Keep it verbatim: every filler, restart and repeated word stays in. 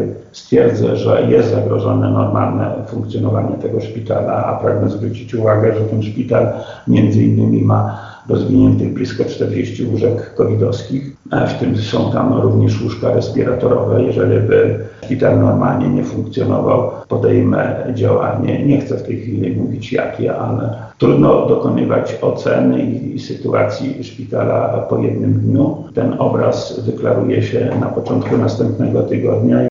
który stwierdzę, że jest zagrożone normalne funkcjonowanie tego szpitala, a pragnę zwrócić uwagę, że ten szpital między innymi ma rozwiniętych blisko czterdzieści łóżek covidowskich, w tym są tam również łóżka respiratorowe. Jeżeli by szpital normalnie nie funkcjonował, podejmę działanie. Nie chcę w tej chwili mówić jakie, ale trudno dokonywać oceny i, i sytuacji szpitala po jednym dniu. Ten obraz wyklaruje się na początku następnego tygodnia.